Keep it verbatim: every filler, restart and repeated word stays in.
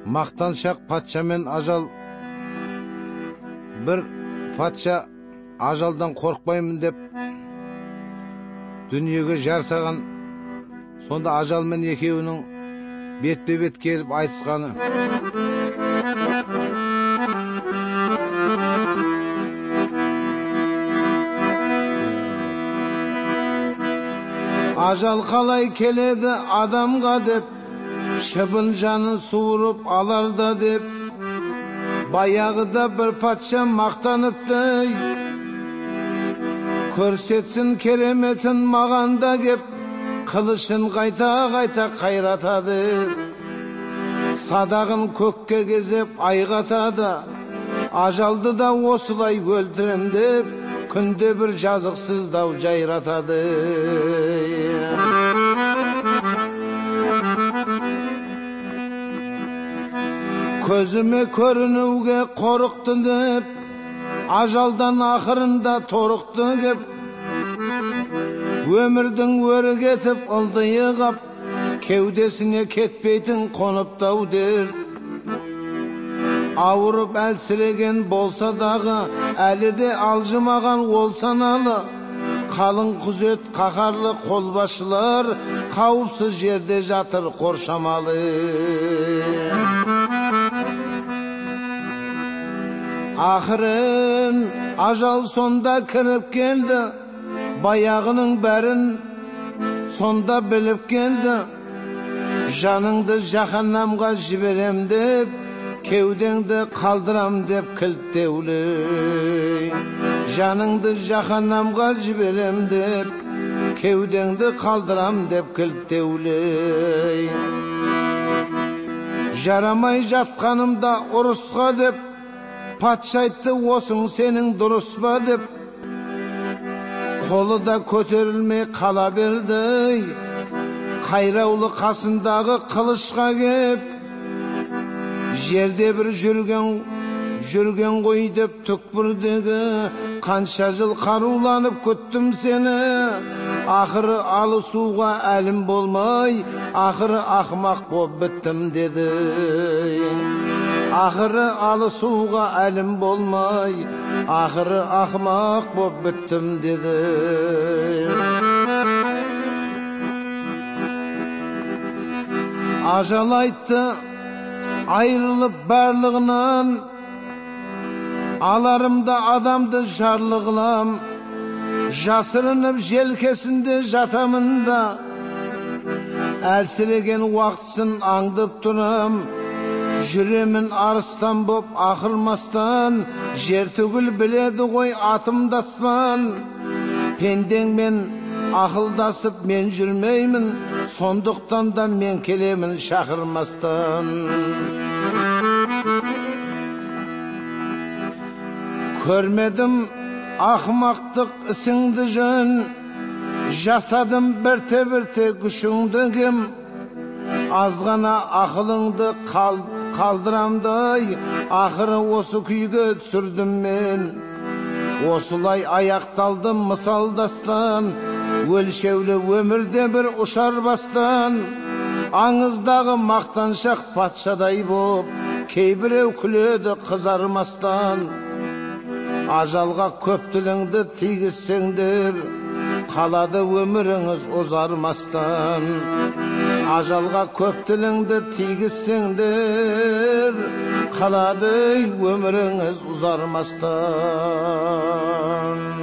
Maqtanşaq patça men ajal. Bir patça ajaldan korkmayımın dep dünyege jarsagan, sonda ajal men ekеуінің betbe bet kelip aytışkаны. Ajal kalay keledi adamga dep, şıbın canı suurup alarda dep, bayağıda bir patça maqtanıptı. Körsetsin keremetin mağanda gep, kılışın qayta qayta kayratadı. Sadağın kökke gezip aygatadı. Ajaldı da osulay öldürem dep, күнде bir жазықсыз дау жайратады. Көзіме көрінуге қорықты деп, ажалдан ақырында торықты кеп, өмірдің өрі кетіп ылдыйы қап, кеудесіне кетпейтін қоныптау дер. Ауырып әлсіреген болса дағы, әлі де алжымаған ол саналы. Қалың күзет қақарлы қолбасшылар, қауіпсіз жерде жатыр қоршамалы. Ақырын ажал сонда кіріп келді, баяғының бәрін сонда біліп келді. Жаныңды жаһаннамға жіберем деп, кеудеңді қалдырам деп кілттеулі. Жаныңды жаһаннамға жіберем деп, кеудеңді қалдырам деп кілттеулі. Жарамай жатқанымда ұрысқа деп, патша айтты осың сенің дұрыс па деп. Қолы да көтерілмей қала берді, қайраулы қасындағы қылышқа кеп, жерде бір жүрген жүрген ғой деп түкпірдегі қанша жыл қаруланып күттім сені. Ақыры алысуға әлім болмай, ақыры ақмақ боп біттім деді. Ақыры алысуға әлім болмай, ақыры ақмақ боп біттім деді. Ажал айтты айрылып барлығынан, аларымда адамды жарлығылам. Жасырынып желкесінде жатамында, әлсіреген уақытсын аңдып тұрам. Жүремін арыстан боп ақырмастан, жер түгіл біледі ғой атымдаспан. Пендеңмен ақылдасып мен жүрмеймін, сондықтан да мен келемін шақырмастан. Көрмедім ақмақтық ісіңді жөн, жасадым бірте-бірте күшіңді кем. Азғана ақылыңды қалдырамдай, ақыры осы күйге түсірдім мен. Осылай аяқталдым мысалдастан, өлшеулі өмірде бір ұшар бастан. Аңыздағы мақтаншақ патшадай боп, кейбіреу күледі қызармастан. Ажалға көп тіліңді тигізсеңдер, қалады өміріңіз ұзармастан. Ажалға көп тіліңді тигізсеңдер, қалады өміріңіз ұзармастан.